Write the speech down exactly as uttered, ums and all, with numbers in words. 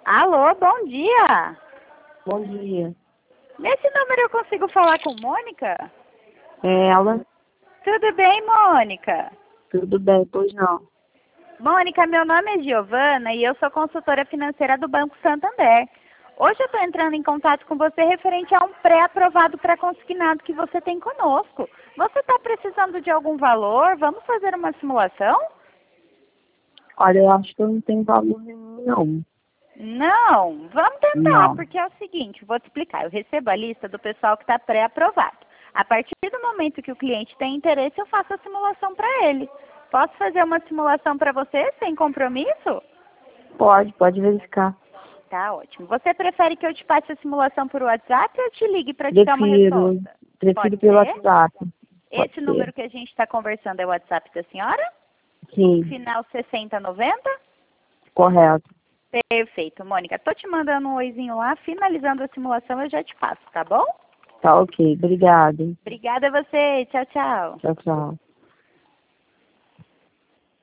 Alô, bom dia. Bom dia. Nesse número eu consigo falar com Mônica? É ela? Tudo bem, Mônica? Tudo bem, pois não. Mônica, meu nome é Giovana e eu sou consultora financeira do Banco Santander. Hoje eu estou entrando em contato com você referente a um pré-aprovado pré-consignado que você tem conosco. Você está precisando de algum valor? Vamos fazer uma simulação? Olha, eu acho que eu não tenho valor nenhum, não. Não, vamos tentar, Não. porque é o seguinte, vou te explicar. Eu recebo a lista do pessoal que está pré-aprovado. A partir do momento que o cliente tem interesse, eu faço a simulação para ele. Posso fazer uma simulação para você sem compromisso? Pode, pode verificar. Tá ótimo. Você prefere que eu te passe a simulação por WhatsApp ou eu te ligue para te dar uma Prefiro, resposta? prefiro Pode pelo ser? WhatsApp. Pode Esse ser. número que a gente está conversando é o WhatsApp da senhora? Sim, Final sessenta noventa? correto. Perfeito, Mônica. Tô te mandando um oizinho lá, finalizando a simulação eu já te passo, tá bom? Tá ok. Obrigada. Obrigada a você. Tchau, tchau. Tchau, tchau.